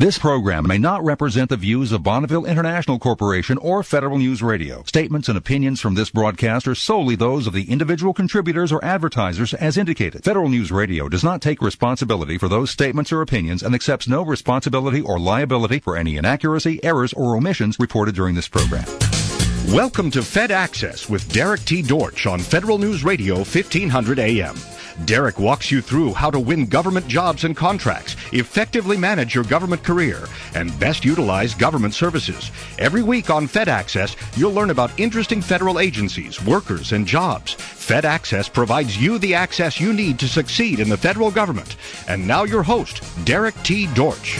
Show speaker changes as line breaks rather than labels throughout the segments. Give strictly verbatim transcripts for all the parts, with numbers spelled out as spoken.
This program may not represent the views of Bonneville International Corporation or Federal News Radio. Statements and opinions from this broadcast are solely those of the individual contributors or advertisers as indicated. Federal News Radio does not take responsibility for those statements or opinions and accepts no responsibility or liability for any inaccuracy, errors, or omissions reported during this program.
Welcome to Fed Access with Derek T. Dortch on Federal News Radio fifteen hundred A M. Derek walks you through how to win government jobs and contracts, effectively manage your government career, and best utilize government services. Every week on Fed Access, you'll learn about interesting federal agencies, workers, and jobs. Fed Access provides you the access you need to succeed in the federal government. And now your host, Derek T. Dortch.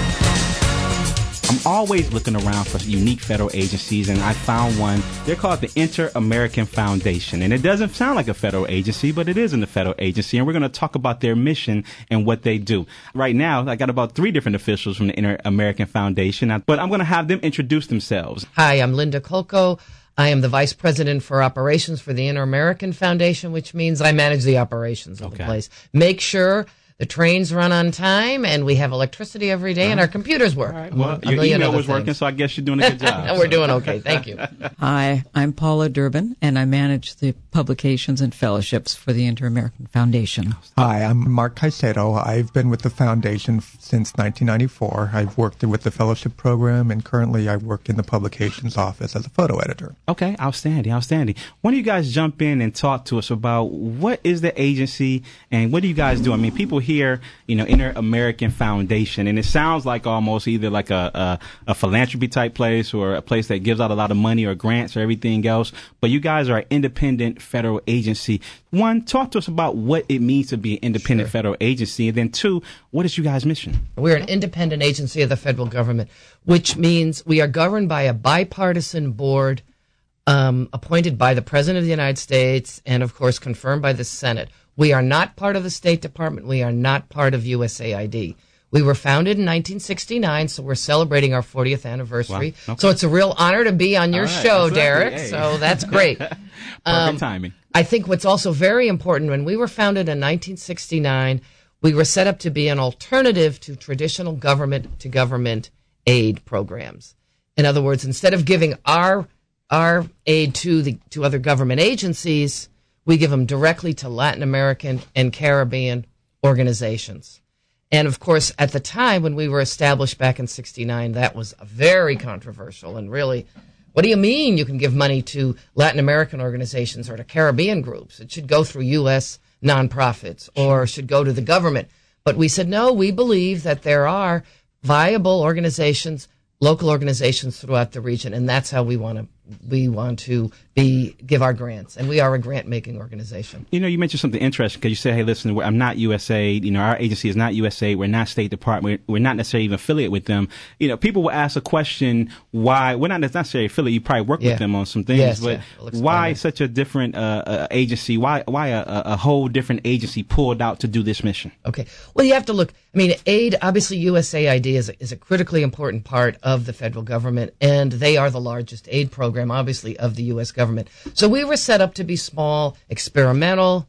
I'm always looking around for unique federal agencies, and I found one. They're called the Inter-American Foundation, and it doesn't sound like a federal agency, but it is in a federal agency, and we're going to talk about their mission and what they do. Right now, I got about three different officials from the Inter-American Foundation, but I'm going to have them introduce themselves.
Hi, I'm Linda Kolko. I am the Vice President for Operations for the Inter-American Foundation, which means I manage the operations of
Okay.
the place. Make sure the trains run on time, and we have electricity every day, and our computers work.
All right. Well,
A
your
million
email
other
was working,
things.
so I guess you're doing a good job.
And we're doing okay. Thank you.
Hi, I'm Paula Durbin, and I manage the publications and fellowships for the Inter-American Foundation.
Hi, I'm Mark Caicedo. I've been with the foundation f- since nineteen ninety-four. I've worked with the fellowship program, and currently I work in the publications office as a photo editor.
Okay, outstanding, outstanding. Why don't you guys jump in and talk to us about what is the agency and what do you guys do? I mean, people hear, you know, Inter-American Foundation, and it sounds like almost either like a, a, a philanthropy type place or a place that gives out a lot of money or grants or everything else. But you guys are an independent federal agency. One, talk to us about what it means to be an independent
Sure.
federal agency. And then two, what is you guys' mission?
We're an independent agency of the federal government, which means we are governed by a bipartisan board um, appointed by the President of the United States and, of course, confirmed by the Senate. We are not part of the State Department. We are not part of U S A I D. We were founded in nineteen sixty-nine, so we're celebrating our fortieth anniversary.
Wow. Okay.
So it's a real honor to be on your
All right.
show,
Exactly.
Derek.
Hey.
So that's great.
Perfect
Um,
timing.
I think what's also very important, when we were founded in nineteen sixty-nine, we were set up to be an alternative to traditional government-to-government aid programs. In other words, instead of giving our our aid to the to other government agencies, we give them directly to Latin American and Caribbean organizations. And of course, at the time when we were established back in sixty-nine, that was very controversial and really, what do you mean you can give money to Latin American organizations or to Caribbean groups? It should go through U S nonprofits or should go to the government. But we said, no, we believe that there are viable organizations, local organizations throughout the region, and that's how we want to we want to be give our grants, and we are a grant-making organization.
You know, you mentioned something interesting because you said, hey, listen, I'm not U S A I D. You know, our agency is not U S A I D. We're not State Department. We're not necessarily even affiliated with them. You know, people will ask a question, why, we're not necessarily affiliated. You probably work
Yeah.
with them on some things,
Yes,
but
yeah. We'll explain
why
that.
such a different uh, uh, agency? Why why a, a whole different agency pulled out to do this mission?
Okay. Well, you have to look. I mean, aid, obviously, U S A I D is a, is a critically important part of the federal government, and they are the largest aid program, obviously, of the U S government. So we were set up to be small, experimental,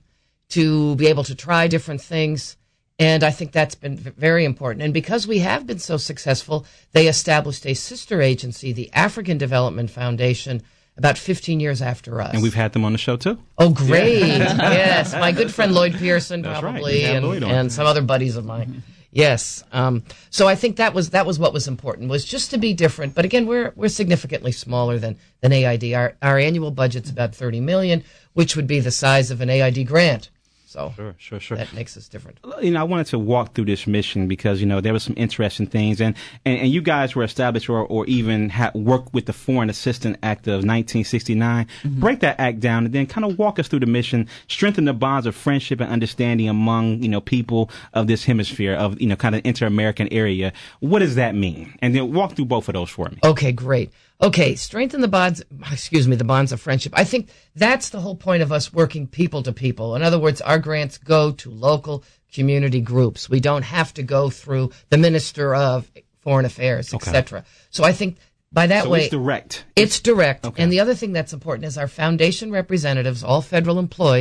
to be able to try different things, and I think that's been v- very important. And because we have been so successful, they established a sister agency, the African Development Foundation, about fifteen years after us.
And we've had them on the show, too.
Oh, great. Yes. My good friend Lloyd Pearson,
That's right.
probably,
You had
and,
Lloyd on.
and some other buddies of mine. Yes. Um, so I think that was that was what was important, was just to be different. But again, we're we're significantly smaller than, than A I D. Our our annual budget's about thirty million dollars, which would be the size of an A I D grant. So
Sure, sure, sure.
that makes us different.
You know, I wanted to walk through this mission because, you know, there were some interesting things. And, and, and you guys were established or, or even ha- worked with the Foreign Assistance Act of nineteen sixty-nine. Mm-hmm. Break that act down and then kind of walk us through the mission, strengthen the bonds of friendship and understanding among, you know, people of this hemisphere, of, you know, kind of inter-American area. What does that mean? And then walk through both of those for me.
Okay, great. Okay, strengthen the bonds, excuse me, the bonds of friendship. I think that's the whole point of us working people to people. In other words, our grants go to local community groups. We don't have to go through the Minister of Foreign Affairs,
Okay.
et cetera. So I think by that
so
way,
it's direct.
It's direct.
Okay.
And the other thing that's important is our foundation representatives, all federal employees,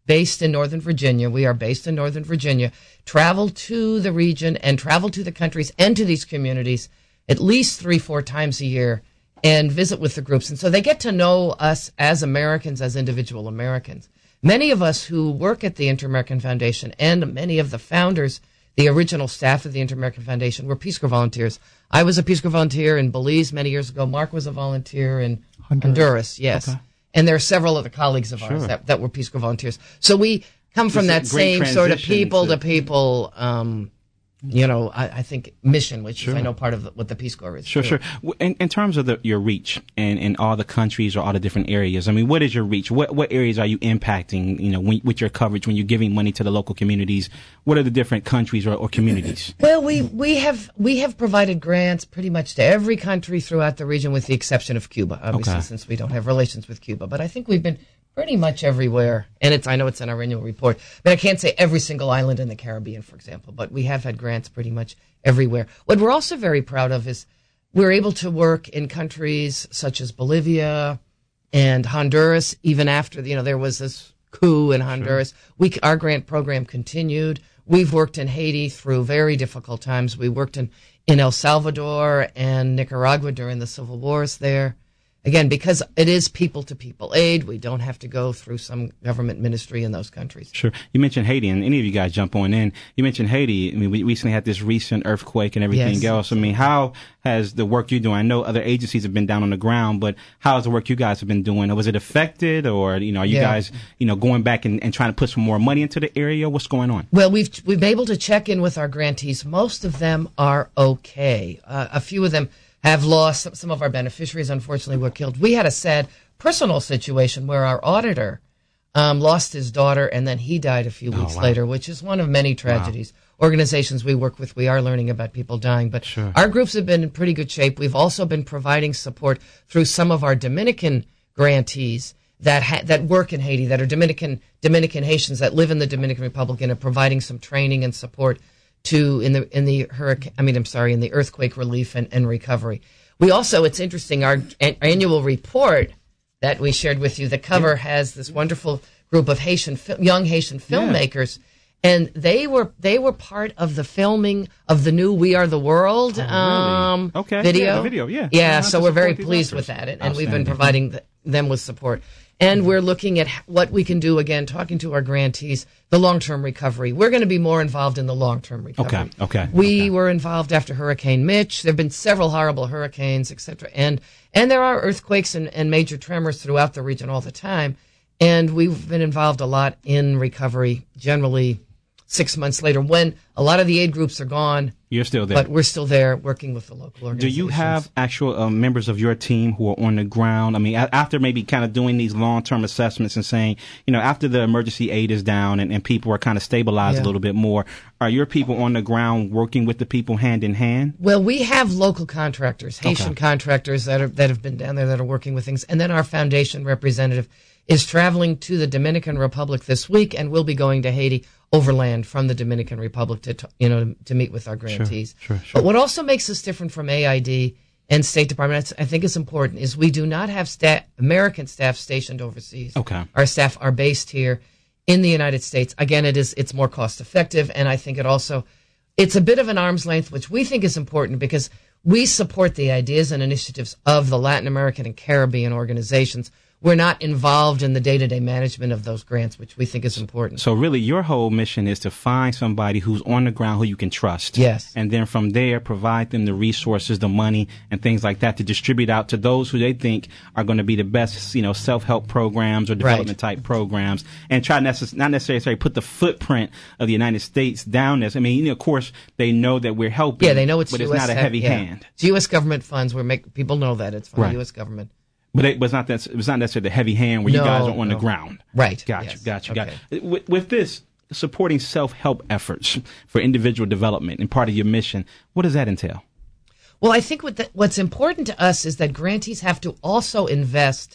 based in Northern Virginia. We are based in Northern Virginia. Travel to the region and travel to the countries and to these communities at least three, four times a year and visit with the groups. And so they get to know us as Americans, as individual Americans. Many of us who work at the Inter-American Foundation and many of the founders, the original staff of the Inter-American Foundation, were Peace Corps volunteers. I was a Peace Corps volunteer in Belize many years ago. Mark was a volunteer in Honduras, Honduras yes. Okay. And there are several other colleagues of sure. ours that, that were Peace Corps volunteers. So we come from it's that same sort of people to, to people, um, you know, I, I think mission, which sure. is I know part of the, what the Peace Corps is.
Sure, too. sure. In, in terms of the, your reach in, in all the countries or all the different areas, I mean, what is your reach? What what areas are you impacting, you know, when, with your coverage when you're giving money to the local communities? What are the different countries or, or communities?
Well, we, we have we have provided grants pretty much to every country throughout the region with the exception of Cuba, obviously, okay. since we don't have relations with Cuba. But I think we've been pretty much everywhere, and it's I know it's in our annual report. But I can't say every single island in the Caribbean, for example, but we have had grants pretty much everywhere. What we're also very proud of is we're able to work in countries such as Bolivia and Honduras, even after, you know, there was this coup in Honduras. Sure. We, our grant program continued. We've worked in Haiti through very difficult times. We worked in, in El Salvador and Nicaragua during the civil wars there. Again, because it is people-to-people aid, we don't have to go through some government ministry in those countries.
Sure. You mentioned Haiti, and any of you guys jump on in. You mentioned Haiti. I mean, we recently had this recent earthquake and everything yes. else. I mean, how has the work you're doing, I know other agencies have been down on the ground, but how has the work you guys have been doing? Was it affected, or, you know, are you yeah. guys, you know, going back and, and trying to put some more money into the area? What's going on?
Well, we've, we've been able to check in with our grantees. Most of them are okay. Uh, a few of them have lost. Some of our beneficiaries, unfortunately, were killed. We had a sad personal situation where our auditor um, lost his daughter, and then he died a few weeks oh, wow. later, which is one of many tragedies. Wow. Organizations we work with, we are learning about people dying, but sure. our groups have been in pretty good shape. We've also been providing support through some of our Dominican grantees that ha- that work in Haiti, that are Dominican Dominican Haitians that live in the Dominican Republic, and are providing some training and support to in the in the hurricane. I mean, I'm sorry, in the earthquake relief and, and recovery. We also, it's interesting, our an, annual report that we shared with you, the cover yeah. has this wonderful group of Haitian young Haitian filmmakers, yeah. and they were they were part of the filming of the new "We Are the World" oh, really? um,
okay.
video.
Yeah, the video, yeah.
Yeah, so we're very pleased with that, and, and we've been providing the, them with support. And we're looking at what we can do, again, talking to our grantees, the long-term recovery. We're going to be more involved in the long-term recovery.
Okay, okay.
We
okay.
were involved after Hurricane Mitch. There have been several horrible hurricanes, et cetera. And, and there are earthquakes and, and major tremors throughout the region all the time. And we've been involved a lot in recovery, generally six months later, when a lot of the aid groups are gone.
You're still there.
But we're still there working with the local organizations.
Do you have actual uh, members of your team who are on the ground? I mean, a- after maybe kind of doing these long-term assessments and saying, you know, after the emergency aid is down and, and people are kind of stabilized yeah. a little bit more, are your people on the ground working with the people hand in hand?
Well, we have local contractors, Haitian
okay.
contractors that are that have been down there that are working with things. And then our foundation representative is traveling to the Dominican Republic this week, and we'll be going to Haiti overland from the Dominican Republic to, you know, to meet with our grantees.
Sure, sure, sure.
But what also makes us different from A I D and State Department, I think it's important, is we do not have staff, American staff stationed overseas.
Okay.
Our staff are based here in the United States. Again, it is, it's more cost effective, and I think it also, it's a bit of an arm's length, which we think is important because we support the ideas and initiatives of the Latin American and Caribbean organizations. We're not involved in the day-to-day management of those grants, which we think is important.
So really, your whole mission is to find somebody who's on the ground who you can trust.
Yes.
And then from there, provide them the resources, the money, and things like that to distribute out to those who they think are going to be the best, you know, self-help programs or development-type right. programs, and try necess- not necessarily put the footprint of the United States down this. I mean, you know, of course, they know that we're helping.
Yeah, they know it's
but
U S
it's not a heavy
yeah.
hand.
It's U S government funds. We make people know that it's from
right.
the U S government.
But it was not that. It was not necessarily the heavy hand where
no,
you guys are on
no.
the ground.
Right.
Gotcha.
Yes.
Gotcha.
Okay.
Gotcha. With, with this supporting self-help efforts for individual development and part of your mission, what does that entail?
Well, I think what the, what's important to us is that grantees have to also invest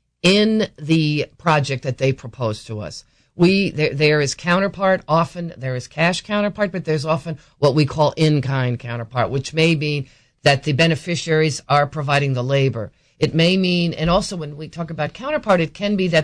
in the project that they propose to us. We there, there is counterpart. Often there is cash counterpart, but there's often what we call in-kind counterpart, which may mean that the beneficiaries are providing the labor. It may mean, and also when we talk about counterpart, it can be that the,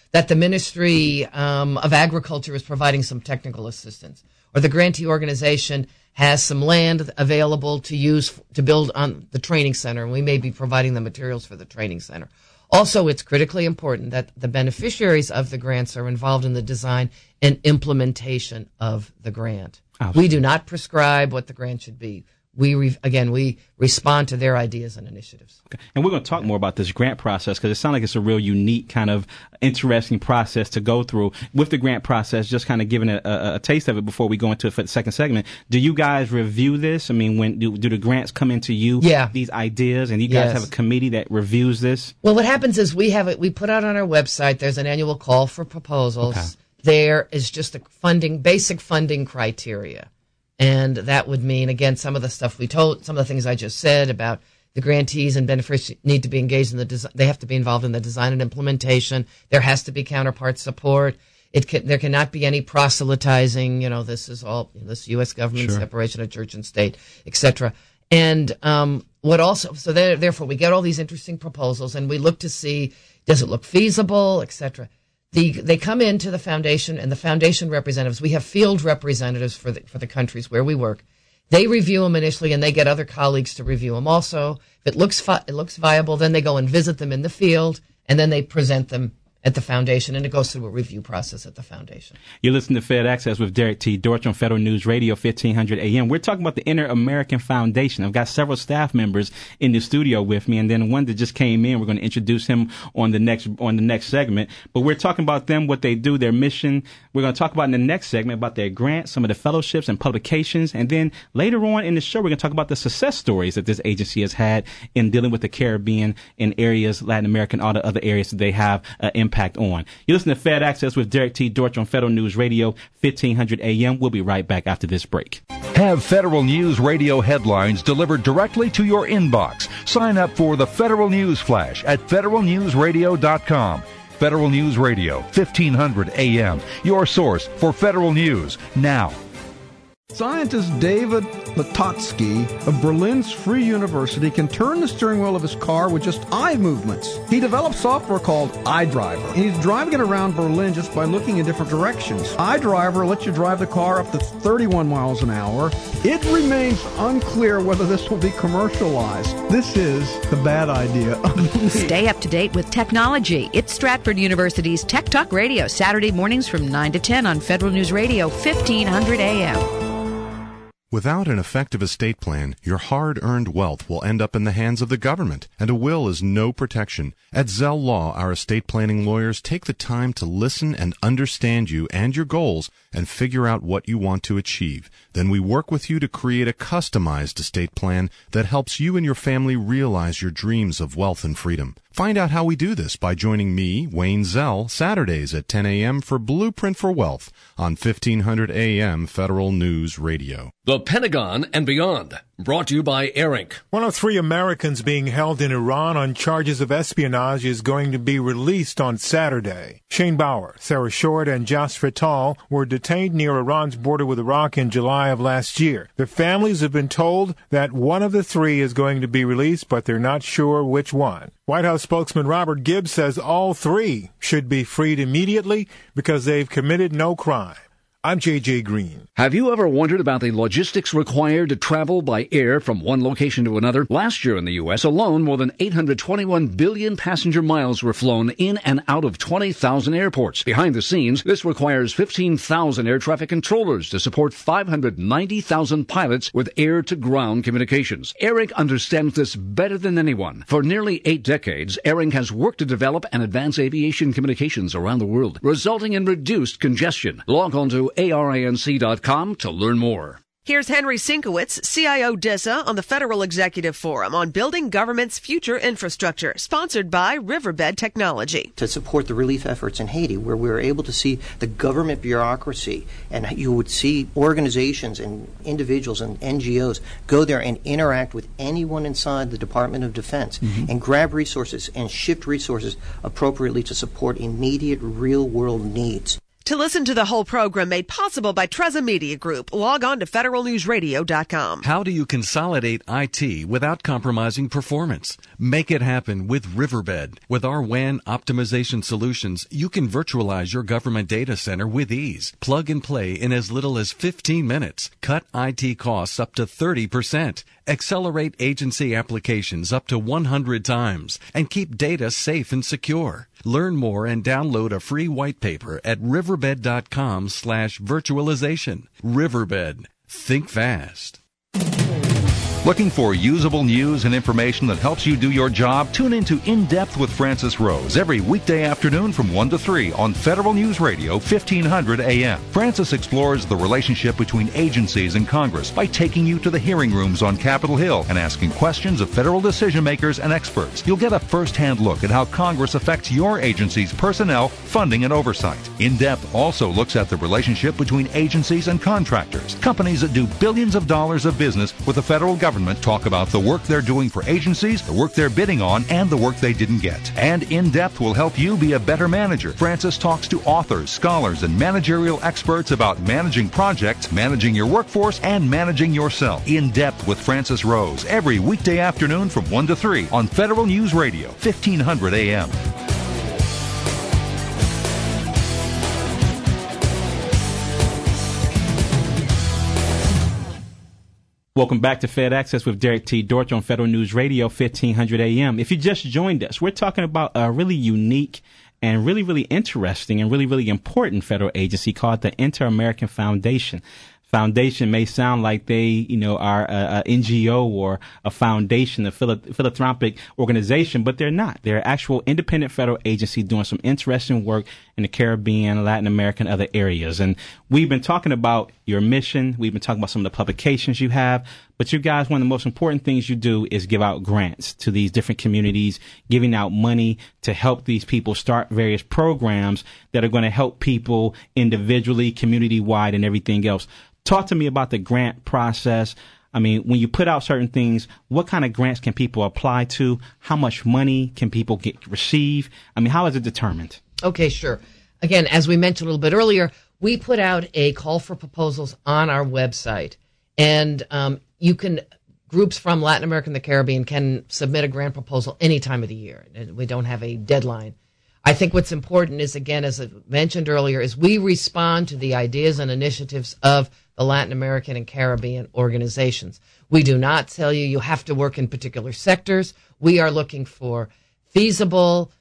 that the Ministry um, of Agriculture is providing some technical assistance, or the grantee organization has some land available to use to build on the training center, and we may be providing the materials for the training center. Also, it's critically important that the beneficiaries of the grants are involved in the design and implementation of the grant.
Absolutely.
We do not prescribe what the grant should be. We re- again, we respond to their ideas and initiatives.
Okay. And we're going to talk more about this grant process because it sounds like it's a real unique kind of interesting process to go through. With the grant process, just kind of giving a, a, a taste of it before we go into it for the second segment. Do you guys review this? I mean, when do, do the grants come into you?
Yeah.
These ideas, and you guys
Yes.
have a committee that reviews this?
Well, what happens is we have it. We put out on our website. There's an annual call for proposals.
Okay.
There is just a funding, basic funding criteria. And that would mean, again, some of the stuff we told, some of the things I just said about the grantees and beneficiaries need to be engaged in the design. They have to be involved in the design and implementation. There has to be counterpart support. It can, there cannot be any proselytizing. You know, this is all you know, this U S government
Sure.
separation of church and state, et cetera. And um, what also, so there, therefore, we get all these interesting proposals, and we look to see, does it look feasible, et cetera. The, they come into the foundation, and the foundation representatives, we have field representatives for the, for the countries where we work. They review them initially, and they get other colleagues to review them also. If it looks fi- it looks viable, then they go and visit them in the field, and then they present them at the foundation, and it goes through a review process at the foundation.
You're listening to Fed Access with Derek T. Dortch on Federal News Radio, fifteen hundred A M. We're talking about the Inter-American Foundation. I've got several staff members in the studio with me, and then one that just came in. We're going to introduce him on the next on the next segment. But we're talking about them, what they do, their mission. We're going to talk about in the next segment about their grants, some of the fellowships and publications, and then later on in the show, we're going to talk about the success stories that this agency has had in dealing with the Caribbean in areas, Latin America, and all the other areas that they have uh, impact on. You listen to Fed Access with Derek T. Dortch on Federal News Radio, fifteen hundred A M. We'll be right back after this break.
Have Federal News Radio headlines delivered directly to your inbox. Sign up for the Federal News Flash at federal news radio dot com. Federal News Radio, fifteen hundred A M. Your source for federal news now.
Scientist David Latotsky of Berlin's Free University can turn the steering wheel of his car with just eye movements. He developed software called iDriver, and he's driving it around Berlin just by looking in different directions. iDriver lets you drive the car up to thirty-one miles an hour. It remains unclear whether this will be commercialized. This is the bad idea of the week.
Stay up to date with technology. It's Stratford University's Tech Talk Radio, Saturday mornings from nine to ten on Federal News Radio, fifteen hundred A M.
Without an effective estate plan, your hard-earned wealth will end up in the hands of the government, and a will is no protection. At Zell Law, our estate planning lawyers take the time to listen and understand you and your goals and figure out what you want to achieve. Then we work with you to create a customized estate plan that helps you and your family realize your dreams of wealth and freedom. Find out how we do this by joining me, Wayne Zell, Saturdays at ten A M for Blueprint for Wealth on fifteen hundred A M Federal News Radio.
The Pentagon and Beyond, brought to you by ARINC.
One of three Americans being held in Iran on charges of espionage is going to be released on Saturday. Shane Bauer, Sarah Short, and Jas Fatal were detained near Iran's border with Iraq in July of last year. Their families have been told that one of the three is going to be released, but they're not sure which one. White House spokesman Robert Gibbs says all three should be freed immediately because they've committed no crime. I'm J J Green.
Have you ever wondered about the logistics required to travel by air from one location to another? Last year in the U S alone, more than eight hundred twenty-one billion passenger miles were flown in and out of twenty thousand airports. Behind the scenes, this requires fifteen thousand air traffic controllers to support five hundred ninety thousand pilots with air-to-ground communications. ARINC understands this better than anyone. For nearly eight decades, ARINC has worked to develop and advance aviation communications around the world, resulting in reduced congestion. Log on to A R I N C dot com to learn more.
Here's Henry Sinkowitz, C I O D I S A, on the Federal Executive Forum on Building Government's Future Infrastructure, sponsored by Riverbed Technology.
To support the relief efforts in Haiti, where we were able to see the government bureaucracy, and you would see organizations and individuals and N G Os go there and interact with anyone inside the Department of Defense mm-hmm. and grab resources and shift resources appropriately to support immediate real-world needs.
To listen to the whole program made possible by Treza Media Group, log on to federal news radio dot com.
How do you consolidate I T without compromising performance? Make it happen with Riverbed. With our W A N optimization solutions, you can virtualize your government data center with ease. Plug and play in as little as fifteen minutes. Cut I T costs up to thirty percent. Accelerate agency applications up to one hundred times. And keep data safe and secure. Learn more and download a free white paper at riverbed.com slash virtualization. Riverbed. Think fast.
Looking for usable news and information that helps you do your job? Tune into In Depth with Francis Rose every weekday afternoon from one to three on Federal News Radio fifteen hundred A M. Francis explores the relationship between agencies and Congress by taking you to the hearing rooms on Capitol Hill and asking questions of federal decision makers and experts. You'll get a first-hand look at how Congress affects your agency's personnel, funding, and oversight. In Depth also looks at the relationship between agencies and contractors. Companies that do billions of dollars of business with the federal government talk about the work they're doing for agencies, the work they're bidding on, and the work they didn't get. And In Depth will help you be a better manager. Francis talks to authors, scholars, and managerial experts about managing projects, managing your workforce, and managing yourself. In Depth with Francis Rose every weekday afternoon from one to three on Federal News Radio fifteen hundred A M.
Welcome back to Fed Access with Derek T. Dortch on Federal News Radio fifteen hundred A M. If you just joined us, we're talking about a really unique and really, really interesting and really, really important federal agency called the Inter-American Foundation. Foundation may sound like they, you know, are a, a N G O or a foundation, a phila- philanthropic organization, but they're not. They're an actual independent federal agency doing some interesting work in the Caribbean, Latin America, and other areas. And we've been talking about your mission. We've been talking about some of the publications you have. But you guys, one of the most important things you do is give out grants to these different communities, giving out money to help these people start various programs that are going to help people individually, community-wide, and everything else. Talk to me about the grant process. I mean, when you put out certain things, what kind of grants can people apply to? How much money can people get receive? I mean, how is it determined?
Okay, sure. Again, as we mentioned a little bit earlier, we put out a call for proposals on our website. And um, you can, groups from Latin America and the Caribbean can submit a grant proposal any time of the year. We don't have a deadline. I think what's important is, again, as I mentioned earlier, is we respond to the ideas and initiatives of the Latin American and Caribbean organizations. We do not tell you you have to work in particular sectors. We are looking for feasible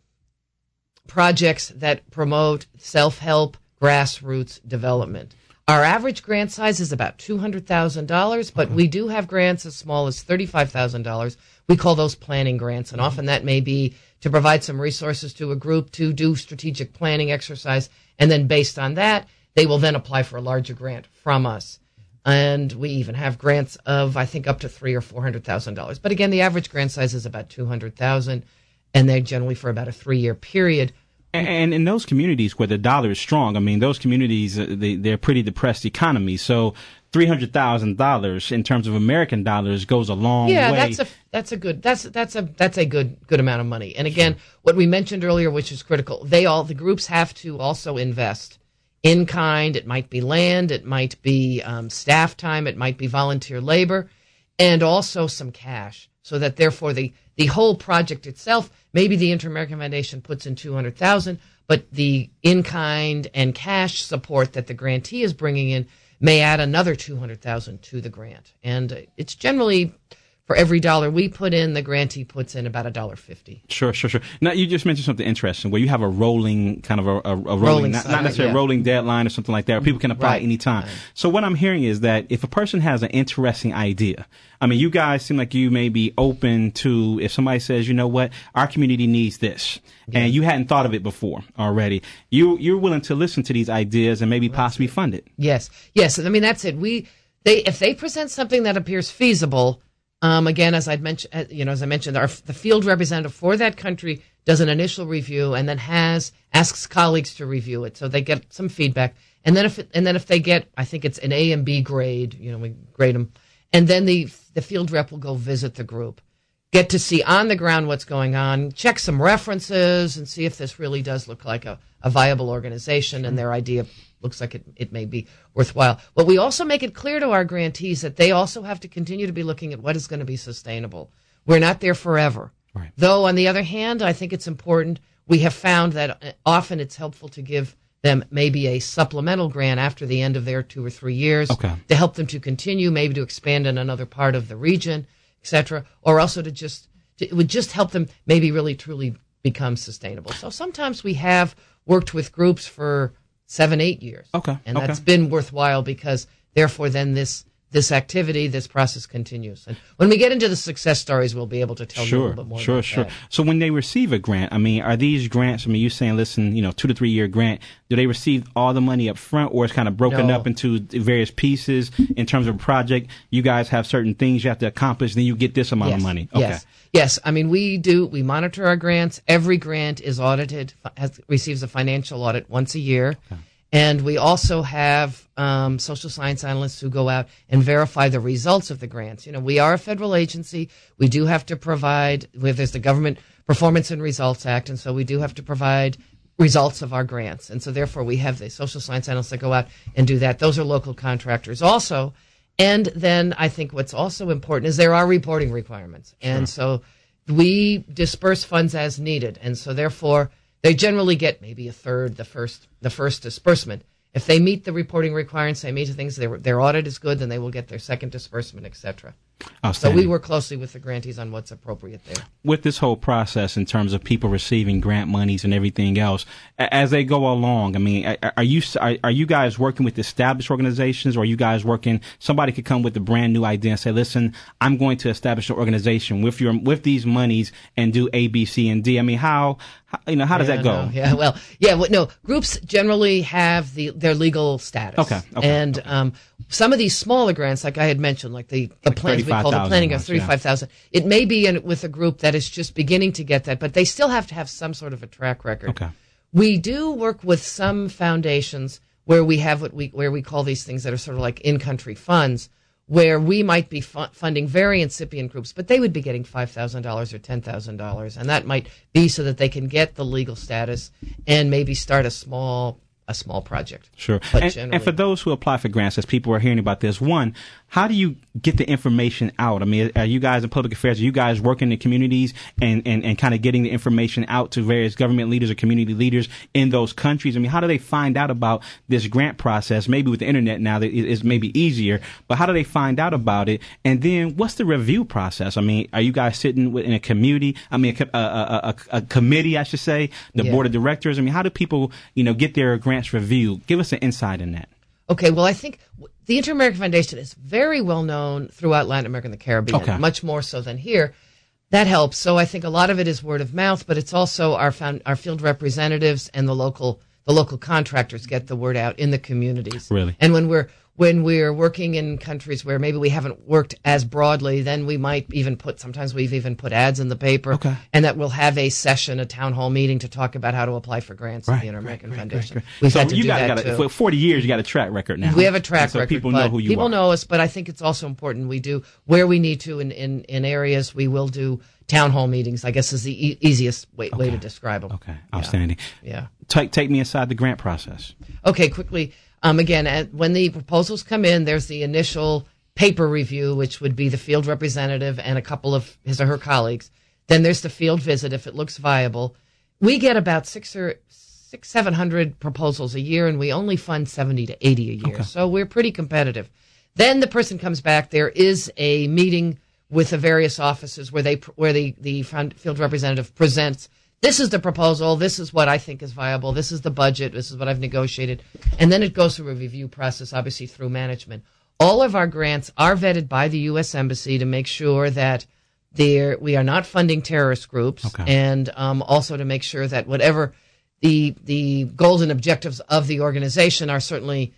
projects that promote self-help, grassroots development. Our average grant size is about two hundred thousand dollars, but we do have grants as small as thirty-five thousand dollars. We call those planning grants, and often that may be to provide some resources to a group to do strategic planning exercise, and then based on that, they will then apply for a larger grant from us. And we even have grants of, I think, up to three or four hundred thousand dollars. But again, the average grant size is about two hundred thousand, and they're generally for about a three-year period.
And in those communities where the dollar is strong, I mean, those communities, they, they're pretty depressed economies. So three hundred thousand dollars in terms of American dollars goes a long
yeah,
way.
Yeah, that's a that's a good that's that's a that's a good good amount of money. And again, what we mentioned earlier, which is critical, they all the groups have to also invest in kind. It might be land, it might be um, staff time, it might be volunteer labor, and also some cash. So that therefore the the whole project itself, maybe the Inter-American Foundation puts in two hundred thousand dollars, but the in-kind and cash support that the grantee is bringing in may add another two hundred thousand dollars to the grant. And it's generally, for every dollar we put in, the grantee puts in about one dollar fifty.
Sure, sure, sure. Now, you just mentioned something interesting where you have a rolling, kind of a, a, a rolling,
rolling
not,
side,
not necessarily
yeah.
a rolling deadline or something like that, where people can apply
Right.
anytime.
Right.
So what I'm hearing is that if a person has an interesting idea, I mean, you guys seem like you may be open to, if somebody says, you know what, our community needs this, yeah. and you hadn't thought of it before already, you, you're willing to listen to these ideas and maybe possibly fund it.
Yes, yes. I mean, that's it. We, they, if they present something that appears feasible, um, again, as I'd mentioned, you know, as I mentioned, our, the field representative for that country does an initial review and then has asks colleagues to review it, so they get some feedback. And then if it, and then if they get, I think it's an A and B grade, you know, we grade them. And then the the field rep will go visit the group, get to see on the ground what's going on, check some references, and see if this really does look like a, a viable organization and their idea looks like it, it may be worthwhile. But we also make it clear to our grantees that they also have to continue to be looking at what is going to be sustainable. We're not there forever.
Right.
Though, on the other hand, I think it's important. We have found that often it's helpful to give them maybe a supplemental grant after the end of their two or three years
okay.
to help them to continue, maybe to expand in another part of the region, et cetera, or also to just, to, it would just help them maybe really truly become sustainable. So sometimes we have worked with groups for seven, eight years.
Okay.
And
okay.
that's been worthwhile because therefore then this this activity, this process continues. And when we get into the success stories, we'll be able to tell
sure,
you a little bit more
sure,
about
sure.
that.
So when they receive a grant, I mean, are these grants, I mean, you're saying, listen, you know, two to three year grant, do they receive all the money up front or it's kind of broken
No.
up into various pieces in terms of a project? You guys have certain things you have to accomplish, then you get this amount
yes.
of money. Okay.
Yes. Yes. I mean, we do, we monitor our grants. Every grant is audited, has, receives a financial audit once a year. Okay. And we also have um, social science analysts who go out and verify the results of the grants. You know, we are a federal agency. We do have to provide, there's the Government Performance and Results Act, and so we do have to provide results of our grants. And so therefore we have the social science analysts that go out and do that. Those are local contractors also. And then I think what's also important is there are reporting requirements. Sure. And so we disperse funds as needed. And so therefore they generally get maybe a third the first the first disbursement. If they meet the reporting requirements, they meet the things, their, their audit is good, then they will get their second disbursement, et cetera. So we work closely with the grantees on what's appropriate there.
With this whole process in terms of people receiving grant monies and everything else, as they go along, I mean, are you are, are you guys working with established organizations, or are you guys working, somebody could come with a brand new idea and say, listen, I'm going to establish an organization with your with these monies and do A, B, C, and D. I mean, how, how you know, how does
yeah,
that go?
No, yeah, well, yeah, well, no, groups generally have the their legal status.
Okay, okay.
And
okay.
Um, some of these smaller grants, like I had mentioned, like the, the plans we call the planning of thirty-five thousand, yeah. It may be in, with a group that is just beginning to get that, but they still have to have some sort of a track record.
Okay.
We do work with some foundations where we have what we where we call these things that are sort of like in-country funds, where we might be fu- funding very incipient groups, but they would be getting five thousand dollars or ten thousand dollars, and that might be so that they can get the legal status and maybe start a small a small project.
Sure. And, and for those who apply for grants, as people are hearing about this, one, how do you get the information out? I mean, are you guys in public affairs? Are you guys working in the communities and, and, and kind of getting the information out to various government leaders or community leaders in those countries? I mean, how do they find out about this grant process? Maybe with the internet now, it's maybe easier, but how do they find out about it? And then what's the review process? I mean, are you guys sitting in a community? I mean, a, a, a, a committee, I should say, the yeah. board of directors? I mean, how do people, you know, get their grants reviewed? Give us an insight in that.
Okay, well, I think the Inter-American Foundation is very well known throughout Latin America and the Caribbean,
okay.
much more so than here. That helps. So I think a lot of it is word of mouth, but it's also our found, our field representatives and the local the local contractors get the word out in the communities.
Really?
And when we're when we're working in countries where maybe we haven't worked as broadly, then we might even put, sometimes we've even put ads in the paper,
okay.
and that we'll have a session, a town hall meeting to talk about how to apply for grants
right,
at the Inter-American
right,
Foundation.
Right, right.
We've
so
had to
you
do
got,
that
got a,
too.
For forty years, you got a track record now.
We have a track
so
record.
people know who you
people
are.
People know us, but I think it's also important we do, where we need to in, in, in areas, we will do town hall meetings, I guess is the e- easiest way,
okay.
way to describe them.
Okay, outstanding.
Yeah. yeah.
Take, take me inside the grant process.
Okay, quickly. Um, again, at, when the proposals come in, there's the initial paper review, which would be the field representative and a couple of his or her colleagues. Then there's the field visit if it looks viable. We get about six or six, seven hundred proposals a year, and we only fund seventy to eighty a year.
Okay.
So we're pretty competitive. Then the person comes back. There is a meeting with the various offices where they where the the field representative presents. This is the proposal. This is what I think is viable. This is the budget. This is what I've negotiated. And then it goes through a review process, obviously through management. All of our grants are vetted by the U S Embassy to make sure that they're, we are not funding terrorist groups,
okay.
and um, also to make sure that whatever the the goals and objectives of the organization are certainly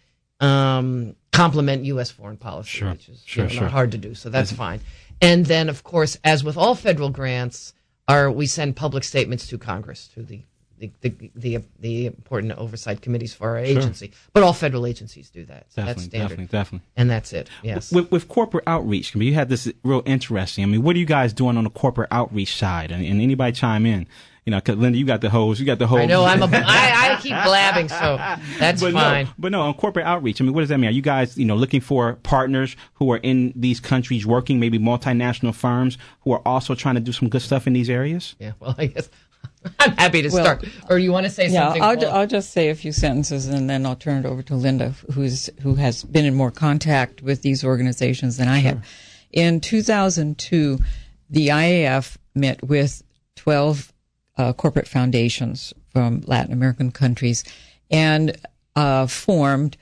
um, complement U S foreign policy,
sure.
which is
sure,
you know,
sure.
not hard to do. So that's fine. And then, of course, as with all federal grants, Our, we send public statements to Congress, to the the the the, the important oversight committees for our
Sure.
agency. But all federal agencies do that. So
Definitely,
that's standard.
definitely, definitely.
And that's it. Yes.
With, with corporate outreach, I mean, you had this real interesting. I mean, what are you guys doing on the corporate outreach side? And, and anybody chime in? You know, because Linda, you got the hose. You got the hose.
I know. I'm a. I, I keep blabbing, so that's
but
fine.
No, but no, on corporate outreach, I mean, what does that mean? Are you guys, you know, looking for partners who are in these countries working, maybe multinational firms who are also trying to do some good stuff in these areas?
Yeah. Well, I guess I'm happy to
Well,
start. Or you want to say
yeah,
something?
I'll,
Paul?
ju- I'll just say a few sentences and then I'll turn it over to Linda, who's who has been in more contact with these organizations than I have. In two thousand two, the I A F met with twelve uh, corporate foundations from Latin American countries and uh, formed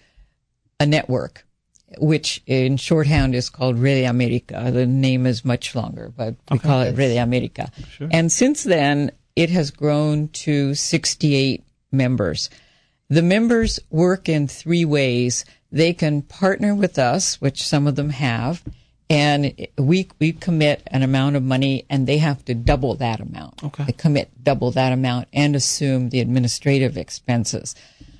a network, which in shorthand is called Rede America. The name is much longer, but we
Okay.
call it Rede America.
Sure.
And since then, it has grown to sixty-eight members. The members work in three ways. They can partner with us, which some of them have, and we we commit an amount of money, and they have to double that amount.
Okay.
They commit double that amount and assume the administrative expenses.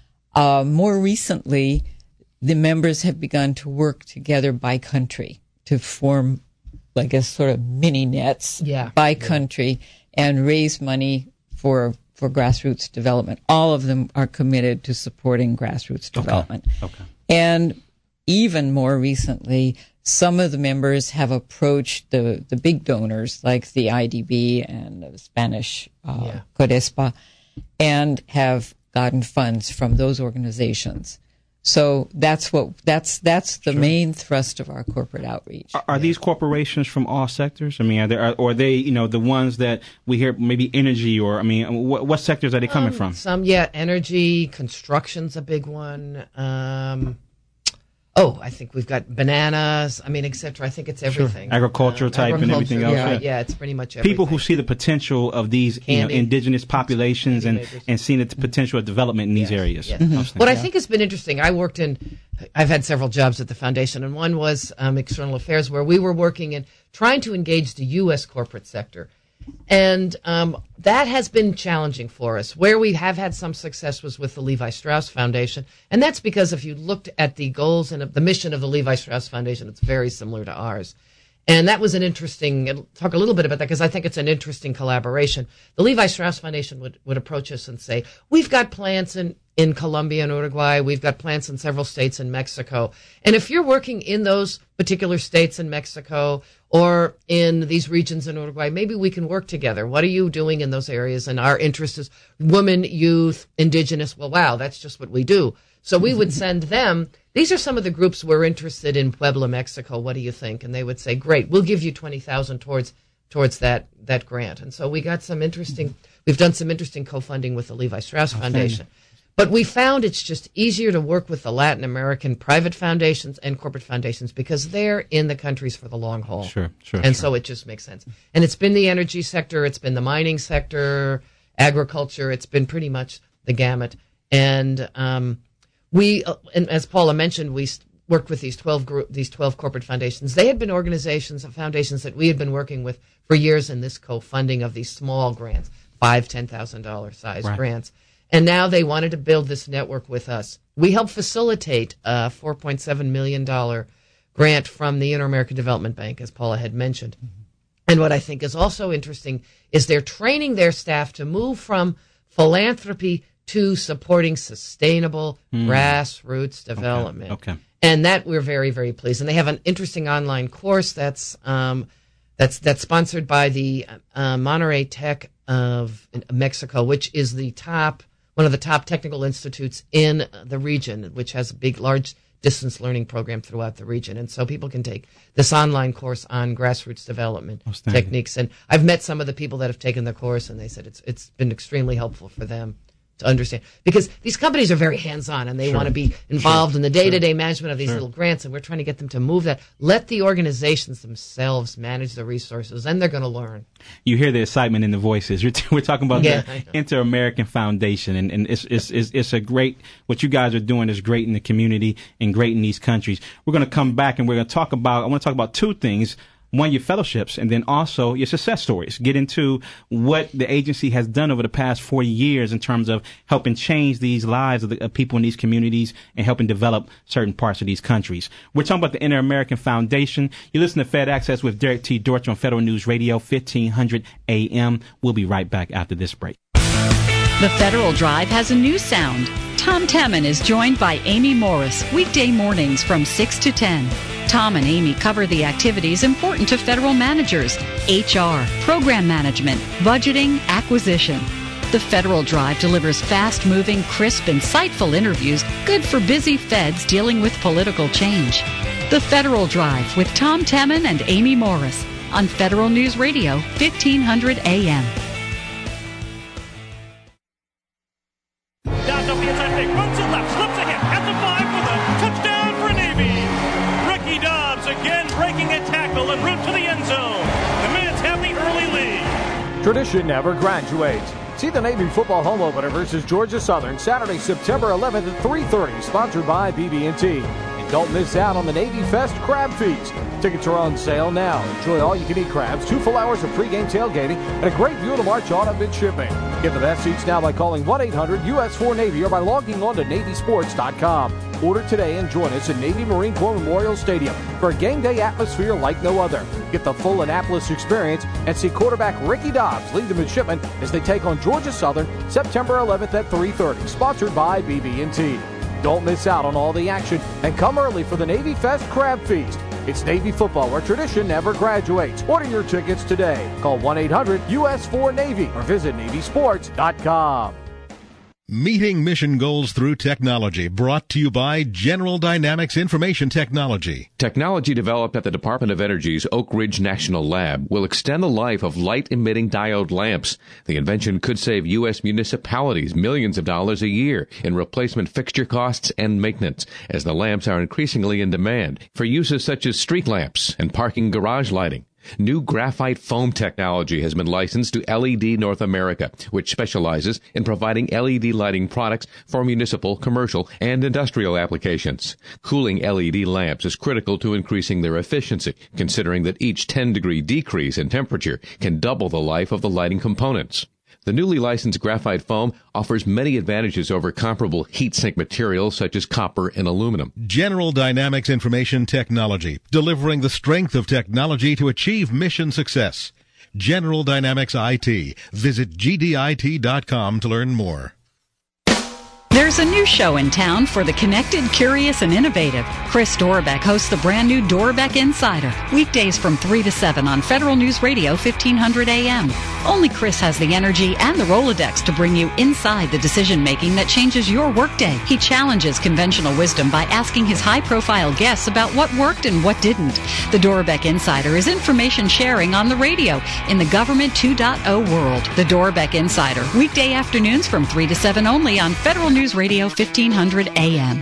Uh, more recently, the members have begun to work together by country to form, I guess, sort of mini nets
Yeah.
by country and raise money for for grassroots development. All of them are committed to supporting grassroots development.
Okay.
And even more recently, some of the members have approached the, the big donors like the I D B and the Spanish uh,
Yeah.
Codespa and have gotten funds from those organizations. So that's what that's that's the main thrust of our corporate outreach.
Are, are these corporations from all sectors? I mean, are there, or are they, you know, the ones that we hear maybe energy, or I mean, what, what sectors are they coming
Um,
from?
Some, yeah, energy, construction's a big one. Um, oh, I think we've got bananas. I mean, et cetera. I think it's everything.
Agriculture
Um,
type and everything else.
agriculture,
Yeah.
Yeah, it's pretty much everything.
People who see the potential of these, you know,
Candy.
indigenous populations and,
makers.
and seeing the potential of development in these areas.
Yes.
I was
What I
thinking.
think has been interesting, I worked in, I've had several jobs at the foundation, and one was um, external affairs, where we were working in trying to engage the U S corporate sector. And um, that has been challenging for us. Where we have had some success was with the Levi Strauss Foundation. And that's because if you looked at the goals and the mission of the Levi Strauss Foundation, it's very similar to ours. And that was an interesting, I'll talk a little bit about that because I think it's an interesting collaboration. The Levi Strauss Foundation would, would approach us and say, we've got plants in, in Colombia and Uruguay. We've got plants in several states in Mexico. And if you're working in those particular states in Mexico or in these regions in Uruguay, maybe we can work together. What are you doing in those areas? And our interest is women, youth, indigenous. Well, wow, that's just what we do. So we would send them, these are some of the groups we're interested in Puebla, Mexico. What do you think? And they would say, great, we'll give you twenty thousand towards towards that that grant. And so we got some interesting, we've done some interesting co-funding with the Levi Strauss Foundation. But we found it's just easier to work with the Latin American private foundations and corporate foundations because they're in the countries for the long haul.
Sure, sure.
And
sure.
so it just makes sense. And it's been the energy sector, it's been the mining sector, agriculture, it's been pretty much the gamut. And um, we, uh, and as Paula mentioned, we st- worked with these twelve group, these twelve corporate foundations. They had been organizations and foundations that we had been working with for years in this co-funding of these small grants, five, ten thousand dollar size
Right.
grants. And now they wanted to build this network with us. We helped facilitate a four point seven million dollars grant from the Inter-American Development Bank, as Paula had mentioned. And what I think is also interesting is they're training their staff to move from philanthropy to supporting sustainable
Mm.
grassroots development.
Okay.
And that we're very, very pleased. And they have an interesting online course that's um, that's that's sponsored by the uh, Monterrey Tech of Mexico, which is the top one of the top technical institutes in the region, which has a big, large distance learning program throughout the region. And so people can take this online course on grassroots development
Outstanding.
techniques. And I've met some of the people that have taken the course, and they said it's it's been extremely helpful for them to understand. Because these companies are very hands-on, and they
Sure.
want to be involved
Sure.
in the day-to-day management of these
Sure.
little grants, and we're trying to get them to move that. Let the organizations themselves manage the resources, and they're going to learn.
You hear the excitement in the voices. You're t- we're talking about
Yeah,
the
I know.
Inter-American Foundation, and, and it's, it's, it's, it's a great, what you guys are doing is great in the community and great in these countries. We're going to come back and we're going to talk about, I want to talk about two things. one, your fellowships, and then also your success stories. Get into what the agency has done over the past forty years in terms of helping change these lives of the of people in these communities and helping develop certain parts of these countries. We're talking about the Inter-American Foundation. You listen to Fed Access with Derek T. Dortch on Federal News Radio, fifteen hundred A M. We'll be right back after this break.
The Federal Drive has a new sound. Tom Temin is joined by Amy Morris, weekday mornings from six to ten. Tom and Amy cover the activities important to federal managers: H R, program management, budgeting, acquisition. The Federal Drive delivers fast-moving, crisp, insightful interviews good for busy feds dealing with political change. The Federal Drive with Tom Temin and Amy Morris on Federal News Radio, fifteen hundred A M.
Down up the inside fake, runs it left, slips ahead, at the five with a touchdown for Navy. Ricky Dobbs again breaking a tackle en route to the end zone. The Minutes have the early lead.
Tradition never graduates. See the Navy football home opener versus Georgia Southern Saturday, September eleventh at three thirty, sponsored by B B and T. And don't miss out on the Navy Fest Crab Feast. Tickets are on sale now. Enjoy all-you-can-eat crabs, two full hours of pregame tailgating, and a great view of the march on of shipping. Get the best seats now by calling one eight hundred U S four Navy or by logging on to Navy Sports dot com. Order today and join us at Navy Marine Corps Memorial Stadium for a game day atmosphere like no other. Get the full Annapolis experience and see quarterback Ricky Dobbs lead the midshipmen as they take on Georgia Southern September eleventh at three thirty, sponsored by B B and T. Don't miss out on all the action and come early for the Navy Fest Crab Feast. It's Navy football where tradition never graduates. Order your tickets today. Call one eight hundred U S four Navy or visit Navy Sports dot com.
Meeting mission goals through technology, brought to you by General Dynamics Information Technology.
Technology developed at the Department of Energy's Oak Ridge National Lab will extend the life of light-emitting diode lamps. The invention could save U S municipalities millions of dollars a year in replacement fixture costs and maintenance, as the lamps are increasingly in demand for uses such as street lamps and parking garage lighting. New graphite foam technology has been licensed to L E D North America, which specializes in providing L E D lighting products for municipal, commercial, and industrial applications. Cooling L E D lamps is critical to increasing their efficiency, considering that each ten degree decrease in temperature can double the life of the lighting components. The newly licensed graphite foam offers many advantages over comparable heat sink materials such as copper and aluminum.
General Dynamics Information Technology, delivering the strength of technology to achieve mission success. General Dynamics I T. Visit G D I T dot com to learn more.
There's a new show in town for the connected, curious, and innovative. Chris Dorbeck hosts the brand new Dorbeck Insider, weekdays from three to seven on Federal News Radio, fifteen hundred A M. Only Chris has the energy and the Rolodex to bring you inside the decision-making that changes your workday. He challenges conventional wisdom by asking his high-profile guests about what worked and what didn't. The Dorbeck Insider is information sharing on the radio in the Government two point oh world. The Dorbeck Insider, weekday afternoons from three to seven only on Federal News Radio, fifteen hundred A M.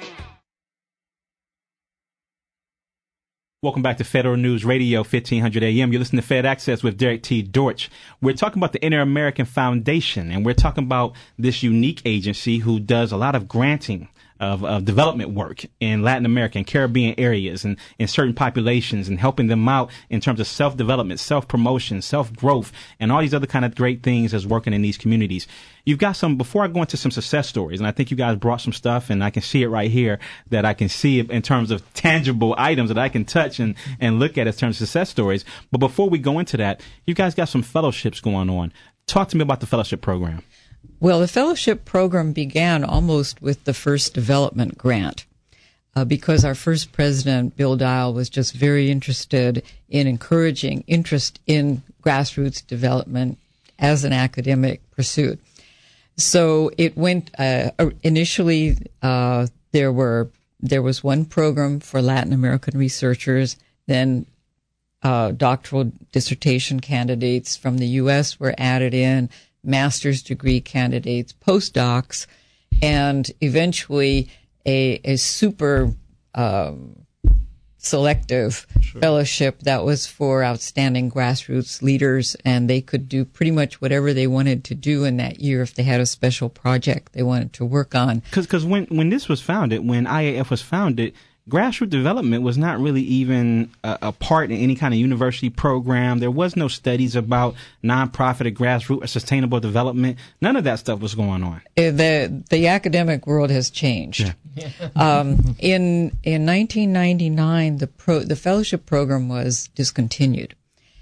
Welcome back to Federal News Radio, fifteen hundred A M. You're listening to Fed Access with Derek T. Dortch. We're talking about the Inter-American Foundation, and we're talking about this unique agency who does a lot of granting of, of development work in Latin America and Caribbean areas and in certain populations, and helping them out in terms of self-development, self-promotion, self-growth, and all these other kind of great things as working in these communities. You've got some, before I go into some success stories, and I think you guys brought some stuff, and I can see it right here, that I can see it in terms of tangible items that I can touch and, and look at in terms of success stories. But before we go into that, you guys got some fellowships going on. Talk to me about the fellowship program.
Well, the fellowship program began almost with the first development grant, uh, because our first president, Bill Dial, was just very interested in encouraging interest in grassroots development as an academic pursuit. So it went, uh, initially, uh, there were, there was one program for Latin American researchers, then, uh, doctoral dissertation candidates from the U S were added in, master's degree candidates, postdocs, and eventually a, a super, um, selective sure. fellowship that was for outstanding grassroots leaders, and they could do pretty much whatever they wanted to do in that year if they had a special project they wanted to work on.
Because when, when this was founded, when I A F was founded, grassroots development was not really even a, a part in any kind of university program. There was no studies about nonprofit or grassroots or sustainable development. None of that stuff was going on.
Uh, The the academic world has changed.
Yeah.
um, in in nineteen ninety-nine, the pro, the fellowship program was discontinued.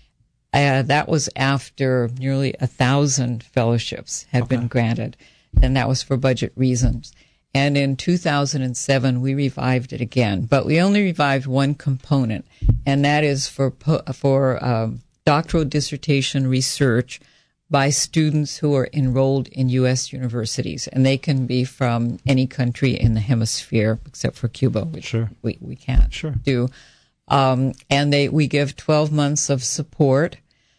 Uh, that was after nearly a thousand fellowships had
Okay.
been granted, and that was for budget reasons. And in two thousand seven, we revived it again, but we only revived one component, and that is for po- for um, doctoral dissertation research by students who are enrolled in U S universities, and they can be from any country in the hemisphere except for Cuba, which
Sure.
we, we can't
Sure.
do. Um, and they we give twelve months of support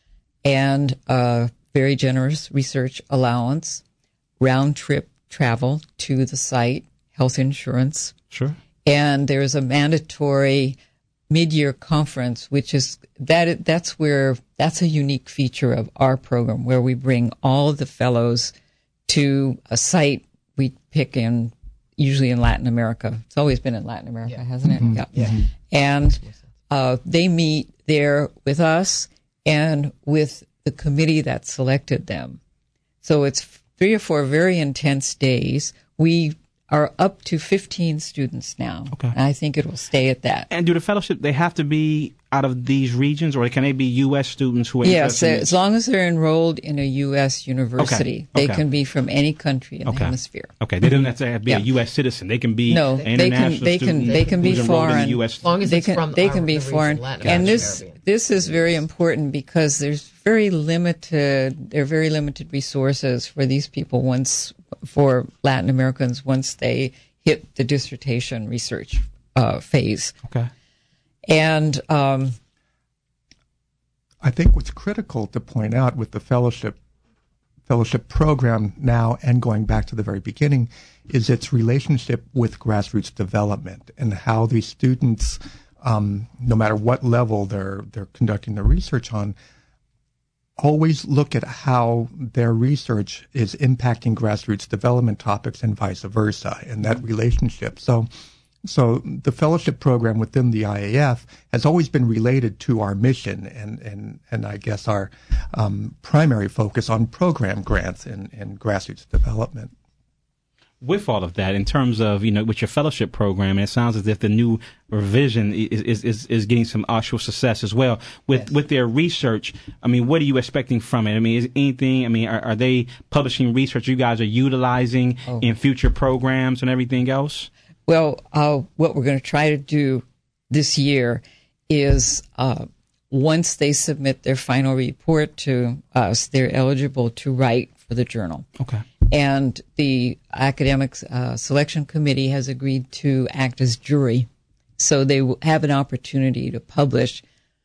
and a very generous research allowance, round trip travel to the site, health insurance.
Sure.
And there's a mandatory mid-year conference, which is that that's where that's a unique feature of our program, where we bring all of the fellows to a site we pick in, usually in Latin America. It's always been in Latin America,
Yeah.
hasn't it?
Mhm.
Yeah.
Yeah.
And uh, they meet there with us and with the committee that selected them. So it's three or four very intense days. We are up to fifteen students now.
Okay.
And I think it will stay at that.
And do the fellowship, they have to be out of these regions, or can they be U S students who are
Yes,
interested in
as
this?
long as they're enrolled in a U S university,
Okay,
they
okay.
can be from any country in the
Okay.
hemisphere.
Okay, they don't necessarily have to be
Yeah.
a U S citizen. They can be
No,
an
they can
international
they can
student
they can be
who's enrolled in the
foreign.
U S.
As long as
they
it's
can
from
they
our-
can be
the region,
foreign.
Latin
And
America,
this
Caribbean.
this is very important because there's very limited there are very limited resources for these people once for Latin Americans once they hit the dissertation research uh, phase.
Okay.
And um,
I think what's critical to point out with the fellowship fellowship program now and going back to the very beginning is its relationship with grassroots development and how these students, um, no matter what level they're they're conducting their research on, always look at how their research is impacting grassroots development topics and vice versa, and that relationship. So, so the fellowship program within the I A F has always been related to our mission and, and, and I guess our um, primary focus on program grants and, and grassroots development.
With all of that, in terms of, you know, with your fellowship program, and it sounds as if the new revision is is, is, is getting some actual success as well. With
Yes.
with their research, I mean, what are you expecting from it? I mean, is anything, I mean, are, are they publishing research you guys are utilizing
Oh.
in future programs and everything else?
Well, uh, what we're going to try to do this year is uh, once they submit their final report to us, they're eligible to write for the journal.
Okay.
And the academic uh, selection committee has agreed to act as jury. So they will have an opportunity to publish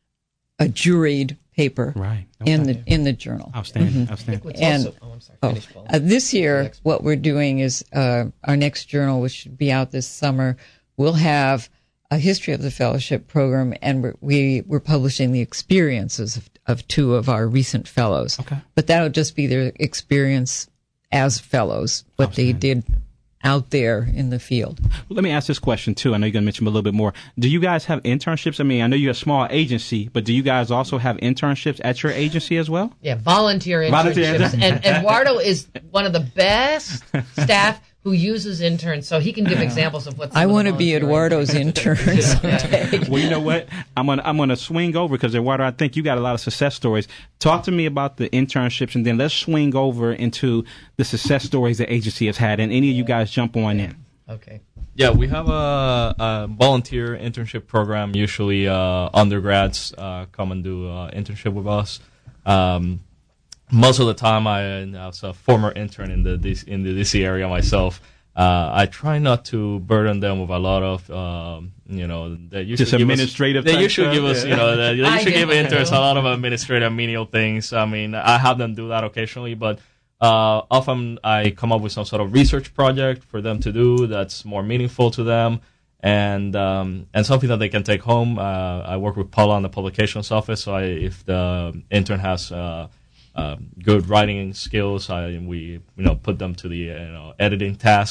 a juried paper
Right.
in the in the journal.
Outstanding.
Mhm.
Outstanding.
What's
And
also- oh, I'm sorry.
oh,
Finish, Paul.
uh, this year, what we're doing is uh, our next journal, which should be out this summer, will have a history of the fellowship program, and we're, we, we're publishing the experiences of, of two of our recent fellows.
Okay.
But that'll just be their experience as fellows, what they did out there in the field.
Let me ask this question too. I know you're going to mention a little bit more. Do you guys have internships? I mean, I know you're a small agency, but do you guys also have internships at your agency as well?
Yeah, volunteer
Volunteer.
internships. and, and Eduardo is one of the best staff who uses interns, so he can give examples of what's.
I want to be Eduardo's intern someday.
Well, you know what? I'm gonna I'm gonna swing over because Eduardo, I think you got a lot of success stories. Talk to me about the internships, and then let's swing over into the success stories the agency has had, and any of you guys jump on in.
Okay.
Yeah, we have a, a volunteer internship program. Usually, uh, undergrads uh, come and do uh, internship with us. Um, most of the time, I, I was a former intern in the in the D C area myself. Uh, I try not to burden them with a lot of, um, you know, they usually
Just
give
administrative
Us, they
type
usually
stuff?
give us,
Yeah.
you know, they, they
I
usually
get
give
it.
interns a lot of administrative menial things. I mean, I have them do that occasionally, but uh, often I come up with some sort of research project for them to do that's more meaningful to them, and um, and something that they can take home. Uh, I work with Paula on the publications office, so I, if the intern has uh, uh, good writing skills, I we you know put them to the you know editing task.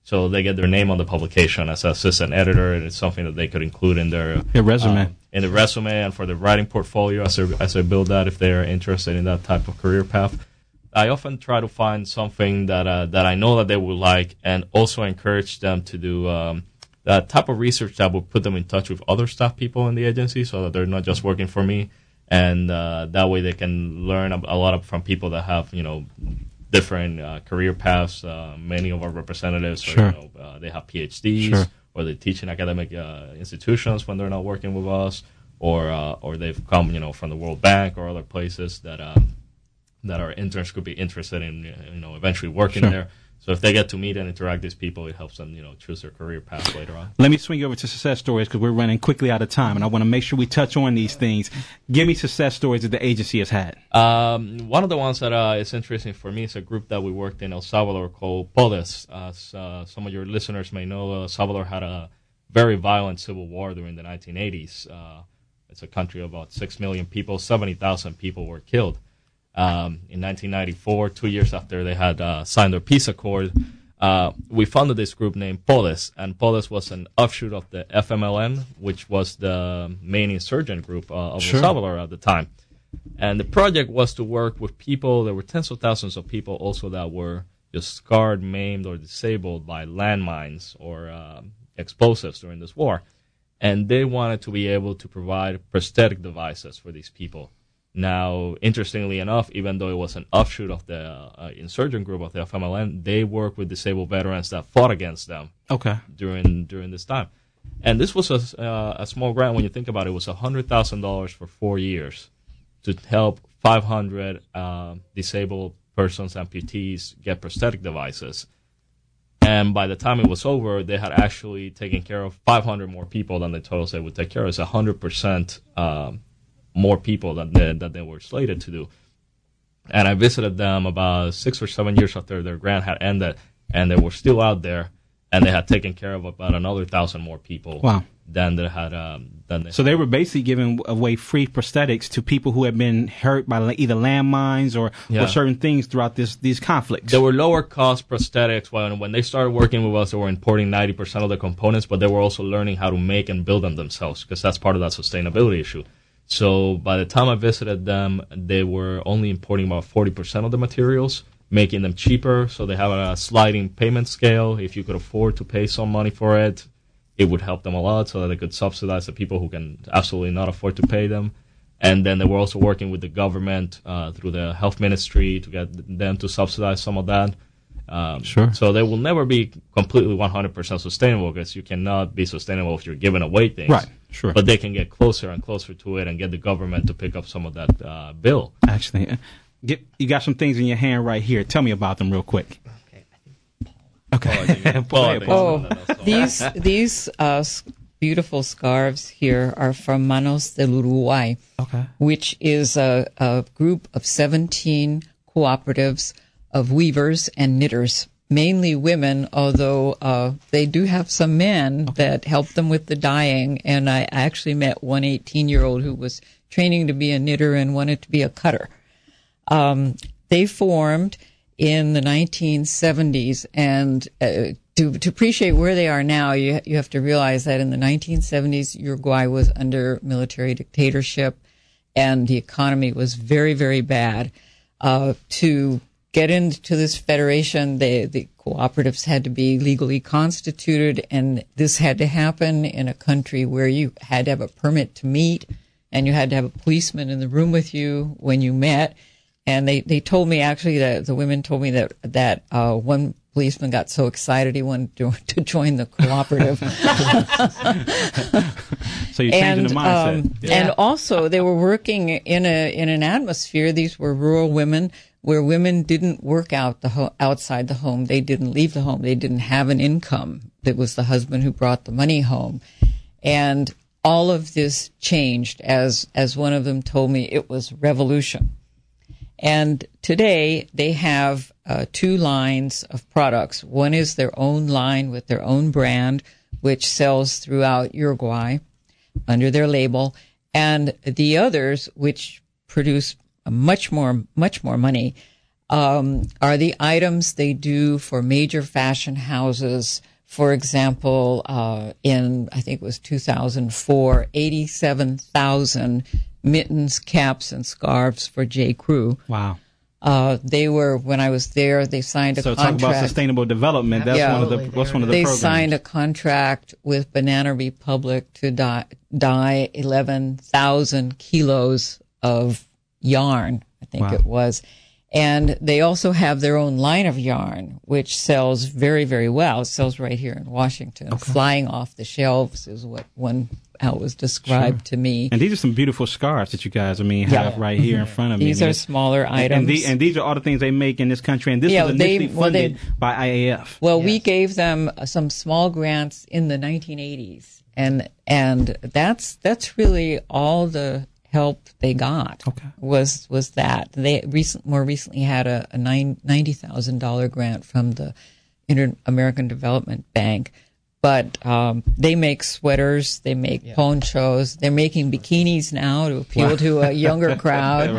So they get their name on the publication as assistant editor, and it's something that they could include in their
Their resume.
um, in the resume and for the writing portfolio as they, as they build that if they're interested in that type of career path. I often try to find something that uh, that I know that they would like, and also encourage them to do um, that type of research that will put them in touch with other staff people in the agency, so that they're not just working for me, and uh, that way they can learn a, a lot of, from people that have you know different uh, career paths. Uh, many of our representatives,
Sure.
are, you know, uh, they have P H Ds,
Sure.
or they teach in academic uh, institutions when they're not working with us, or uh, or they've come, you know, from the World Bank or other places that um, that our interns could be interested in, you know, eventually working
Sure.
there. So if they get to meet and interact with these people, it helps them, you know, choose their career path later on.
Let me swing over to success stories because we're running quickly out of time, and I want to make sure we touch on these things. Give me success stories that the agency has had.
Um, one of the ones that uh, is interesting for me is a group that we worked in El Salvador called PODES. As uh, some of your listeners may know, El Salvador had a very violent civil war during the nineteen eighties. Uh, it's a country of about six million people. seventy thousand people were killed. Um, in nineteen ninety-four, two years after they had uh, signed their peace accord, uh, we founded this group named PODES, and PODES was an offshoot of the F M L N, which was the main insurgent group uh, of
Sure.
El Salvador at the time. And the project was to work with people. There were tens of thousands of people also that were just scarred, maimed, or disabled by landmines or uh, explosives during this war. And they wanted to be able to provide prosthetic devices for these people. Now, interestingly enough, even though it was an offshoot of the uh, insurgent group of the F M L N, they worked with disabled veterans that fought against them
Okay.
during during this time. And this was a, uh, a small grant. When you think about it, it was one hundred thousand dollars for four years to help five hundred uh, disabled persons, amputees, get prosthetic devices. And by the time it was over, they had actually taken care of five hundred more people than they told us they would take care of. It's one hundred percent um, more people than they, that they were slated to do. And I visited them about six or seven years after their grant had ended, and they were still out there, and they had taken care of about another thousand more people.
Wow.
Than they had. Um, than they
So they were basically giving away free prosthetics to people who had been hurt by la- either landmines or,
Yeah.
or certain things throughout this these conflicts.
There were lower cost prosthetics. When when they started working with us, they were importing ninety percent of the components, but they were also learning how to make and build them themselves, because that's part of that sustainability issue. So by the time I visited them, they were only importing about forty percent of the materials, making them cheaper. So they have a sliding payment scale. If you could afford to pay some money for it, it would help them a lot, so that they could subsidize the people who can absolutely not afford to pay them. And then they were also working with the government uh, through the health ministry to get them to subsidize some of that. Um,
Sure.
So they will never be completely one hundred percent sustainable, because you cannot be sustainable if you're giving away things.
Right, sure.
But they can get closer and closer to it and get the government to pick up some of that uh, bill.
Actually, uh, get, you got some things in your hand right here. Tell me about them real quick. Okay.
Paul,
Oh, these these uh, s- beautiful scarves here are from Manos del Uruguay,
Okay.
which is a, a group of seventeen cooperatives of weavers and knitters, mainly women, although uh, they do have some men that help them with the dyeing. And I actually met one eighteen-year-old who was training to be a knitter and wanted to be a cutter. Um, they formed in the nineteen seventies, and uh, to to appreciate where they are now, you you have to realize that in the nineteen seventies, Uruguay was under military dictatorship, and the economy was very, very bad. Uh, to get into this federation, they, the cooperatives had to be legally constituted, and this had to happen in a country where you had to have a permit to meet, and you had to have a policeman in the room with you when you met. And they, they told me, actually, that the women told me that that uh, one policeman got so excited he wanted to, to join the cooperative.
So you're changing
and,
the mindset.
Um,
Yeah.
And also, they were working in a in an atmosphere. These were rural women where women didn't work out the ho- outside the home. They didn't leave the home. They didn't have an income. It was the husband who brought the money home, and all of this changed. As as one of them told me, it was revolution. And today they have uh, two lines of products. One is their own line with their own brand, which sells throughout Uruguay under their label, and the others, which produce much more, much more money, um, are the items they do for major fashion houses. For example, uh, in, I think it was two thousand four, eighty-seven thousand mittens, caps, and scarves for J. Crew.
Wow.
Uh, they were, when I was there, they signed a
so
contract.
So talk about sustainable development. That's
yeah.
one of the, what's one of the
they
programs.
They signed a contract with Banana Republic to dye, dye eleven thousand kilos of yarn, I think
wow.
it was. And they also have their own line of yarn, which sells very, very well. It sells right here in Washington.
Okay.
Flying off the shelves is what one how it was described
sure.
to me.
And these are some beautiful scarves that you guys, I mean, have
yeah.
right here in front of
these
me.
These are smaller
and,
items.
And, the, and these are all the things they make in this country. And this
yeah,
was initially
they, well,
funded
they,
by I A F.
Well,
yes.
we gave them some small grants in the nineteen eighties. And and that's that's really all the help they got
okay.
was was that. They recent, more recently had a, a nine, ninety thousand dollars grant from the Inter-American Development Bank. But um, they make sweaters, they make yeah. ponchos, they're making bikinis now to appeal wow. to a younger crowd.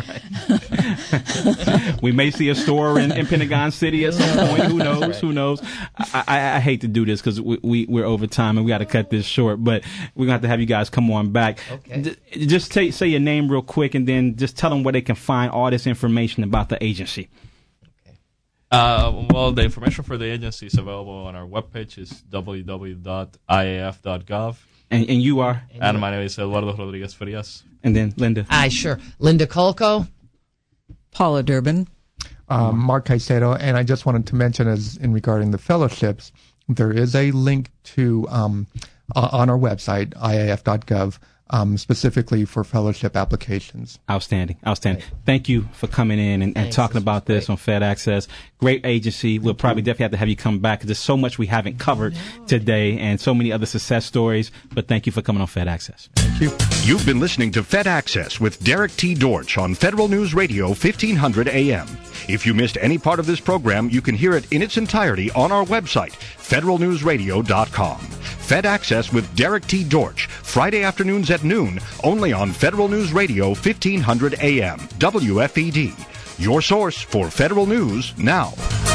We may see a store in, in Pentagon City at some point. Who knows? Right. Who knows? I, I, I hate to do this because we, we, we're over time and we got to cut this short. But we're going to have to have you guys come on back.
Okay.
D- just say, say your name real quick and then just tell them where they can find all this information about the agency.
Uh, well, the information for the agency is available on our webpage. It's w w w dot i a f dot gov.
And, and you are?
And, and my name is Eduardo Rodriguez Frias.
And then Linda?
Aye, sure. Linda Colco.
Paula Durbin.
Um, Mark Caicedo. And I just wanted to mention, as in regarding the fellowships, there is a link to um, uh, on our website, i a f dot gov, Um, specifically for fellowship applications.
Outstanding. Outstanding. Right. Thank you for coming in and, and talking about this on Fed Access. Great agency. We'll probably definitely have to have you come back because there's so much we haven't covered today and so many other success stories. But thank you for coming on Fed Access.
Thank you.
You've been listening to Fed Access with Derek T. Dortch on Federal News Radio fifteen hundred A M. If you missed any part of this program, you can hear it in its entirety on our website, federal news radio dot com. Fed Access with Derek T. Dortch, Friday afternoons at noon, only on Federal News Radio fifteen hundred A M, W F E D. Your source for Federal News now.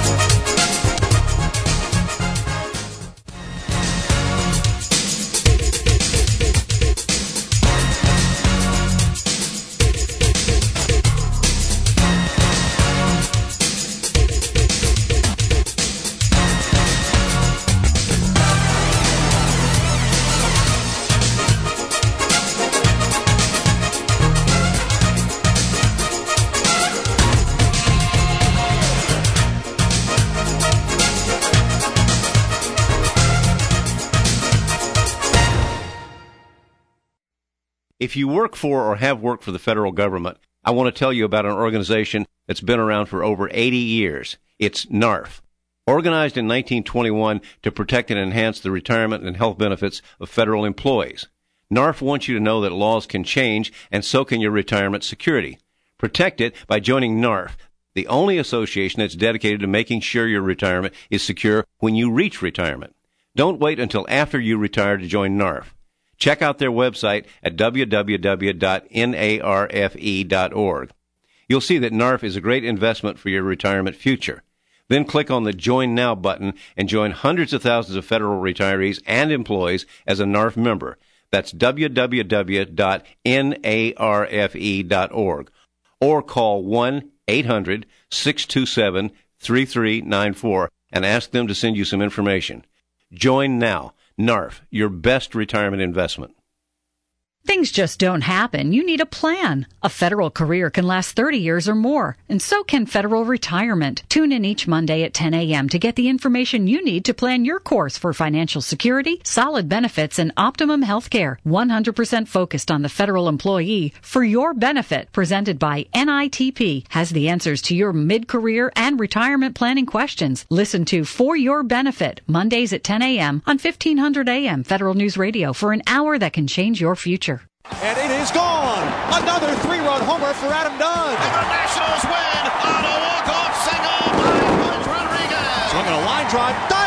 If you work for or have worked for the federal government, I want to tell you about an organization that's been around for over eighty years. It's NARF. Organized in nineteen twenty-one to protect and enhance the retirement and health benefits of federal employees. NARF wants you to know that laws can change, and so can your retirement security. Protect it by joining NARF, the only association that's dedicated to making sure your retirement is secure when you reach retirement. Don't wait until after you retire to join NARF. Check out their website at w w w dot narfe dot org. You'll see that NARF is a great investment for your retirement future. Then click on the Join Now button and join hundreds of thousands of federal retirees and employees as a NARF member. That's w w w dot narfe dot org. Or call one eight hundred six two seven three three nine four and ask them to send you some information. Join now. NARF, your best retirement investment.
Things just don't happen. You need a plan. A federal career can last thirty years or more, and so can federal retirement. Tune in each Monday at ten a.m. to get the information you need to plan your course for financial security, solid benefits, and optimum health care. one hundred percent focused on the federal employee for your benefit. Presented by N I T P has the answers to your mid-career and retirement planning questions. Listen to For Your Benefit, Mondays at ten a.m. on fifteen hundred A M Federal News Radio for an hour that can change your future.
And it is gone. Another three-run homer for Adam Dunn.
And the Nationals win on a walk-off single by Pudge Rodriguez.
Swinging a line drive, dive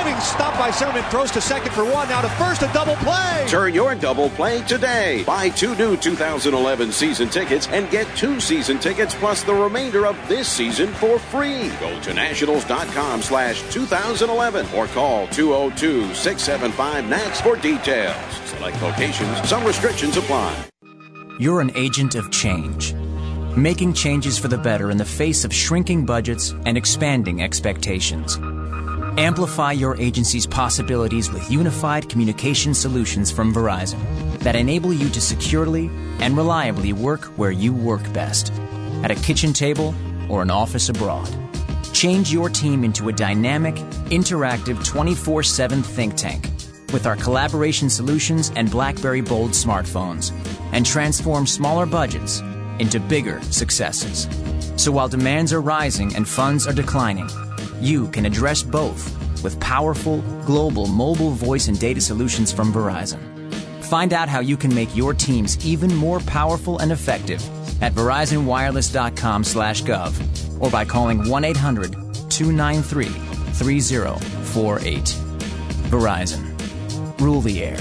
Diving stop by Zimmerman, throws to second for one, now to first, a double play.
Turn your double play today. Buy two new two thousand eleven season tickets and get two season tickets plus the remainder of this season for free. Go to nationals.com slash 2011 or call two oh two, six seven five, N A X for details. Select locations. Some restrictions apply.
You're an agent of change, making changes for the better in the face of shrinking budgets and expanding expectations. Amplify your agency's possibilities with unified communication solutions from Verizon that enable you to securely and reliably work where you work best, at a kitchen table or an office abroad. Change your team into a dynamic, interactive twenty-four seven think tank with our collaboration solutions and BlackBerry Bold smartphones, and transform smaller budgets into bigger successes. So while demands are rising and funds are declining, you can address both with powerful, global mobile voice and data solutions from Verizon. Find out how you can make your teams even more powerful and effective at verizon wireless dot com slash gov or by calling one eight hundred, two nine three, three oh four eight. Verizon. Rule the air.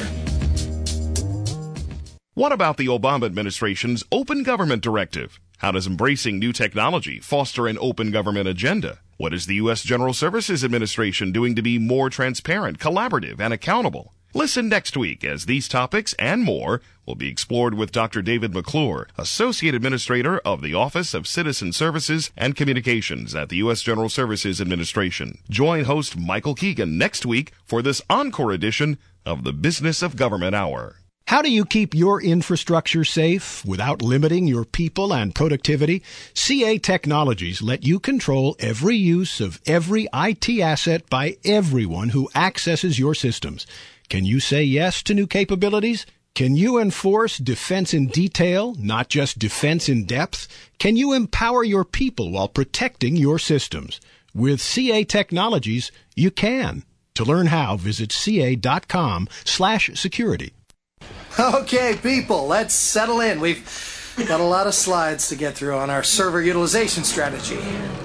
What about the Obama administration's Open Government Directive? How does embracing new technology foster an open government agenda? What is the U S General Services Administration doing to be more transparent, collaborative, and accountable? Listen next week as these topics and more will be explored with Doctor David McClure, Associate Administrator of the Office of Citizen Services and Communications at the U S General Services Administration. Join host Michael Keegan next week for this encore edition of the Business of Government Hour.
How do you keep your infrastructure safe without limiting your people and productivity? C A Technologies let you control every use of every I T asset by everyone who accesses your systems. Can you say yes to new capabilities? Can you enforce defense in detail, not just defense in depth? Can you empower your people while protecting your systems? With C A Technologies, you can. To learn how, visit ca.com slash security.
Okay, people, let's settle in. We've got a lot of slides to get through on our server utilization strategy.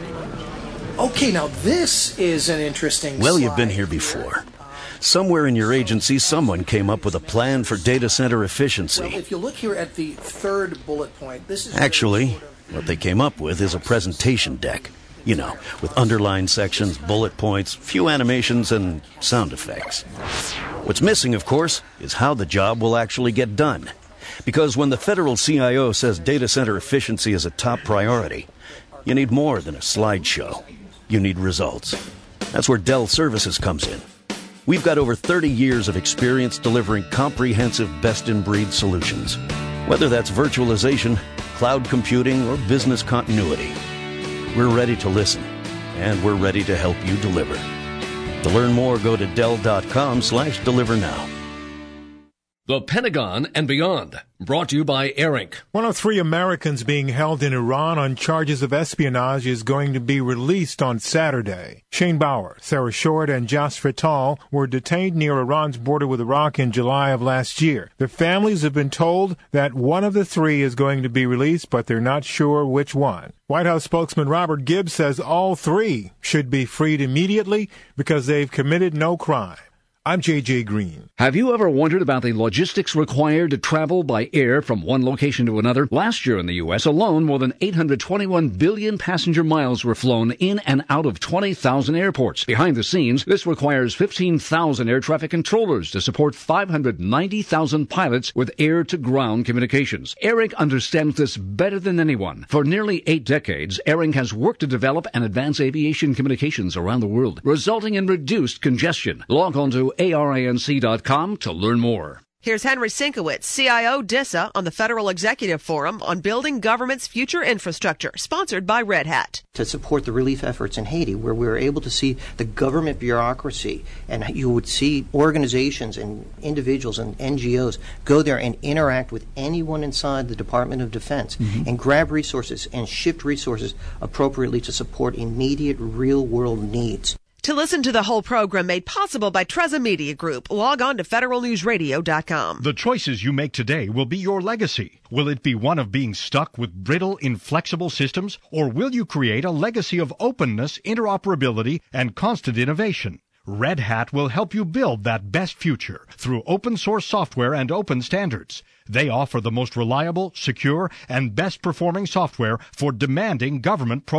Okay, now this is an interesting
Well,
slide.
you've been here before. Somewhere in your agency, someone came up with a plan for data center efficiency.
Well, if you look here at the third bullet point, this is...
Actually, what they came up with is a presentation deck. You know, with underlined sections, bullet points, few animations, and sound effects. What's missing, of course, is how the job will actually get done. Because when the federal C I O says data center efficiency is a top priority, you need more than a slideshow. You need results. That's where Dell Services comes in. We've got over thirty years of experience delivering comprehensive best-in-breed solutions. Whether that's virtualization, cloud computing, or business continuity. We're ready to listen, and we're ready to help you deliver. To learn more, go to Dell.com slash deliver now.
The Pentagon and Beyond, brought to you by AirInc.
One of three Americans being held in Iran on charges of espionage is going to be released on Saturday. Shane Bauer, Sarah Short, and Josh Fatal were detained near Iran's border with Iraq in July of last year. Their families have been told that one of the three is going to be released, but they're not sure which one. White House spokesman Robert Gibbs says all three should be freed immediately because they've committed no crime. I'm J J Green.
Have you ever wondered about the logistics required to travel by air from one location to another? Last year in the U S alone, more than eight hundred twenty-one billion passenger miles were flown in and out of twenty thousand airports. Behind the scenes, this requires fifteen thousand air traffic controllers to support five hundred ninety thousand pilots with air-to-ground communications. AirInc understands this better than anyone. For nearly eight decades, AirInc has worked to develop and advance aviation communications around the world, resulting in reduced congestion. Log on to A R I N C dot com to learn more.
Here's Henry Sinkowitz, C I O D I S A, on the Federal Executive Forum on Building Government's Future Infrastructure, sponsored by Red Hat.
To support the relief efforts in Haiti, where we were able to see the government bureaucracy, and you would see organizations and individuals and N G Os go there and interact with anyone inside the Department of Defense mm-hmm. and grab resources and shift resources appropriately to support immediate real-world needs.
To listen to the whole program made possible by Treza Media Group, log on to federal news radio dot com.
The choices you make today will be your legacy. Will it be one of being stuck with brittle, inflexible systems, or will you create a legacy of openness, interoperability, and constant innovation? Red Hat will help you build that best future through open source software and open standards. They offer the most reliable, secure, and best performing software for demanding government programs.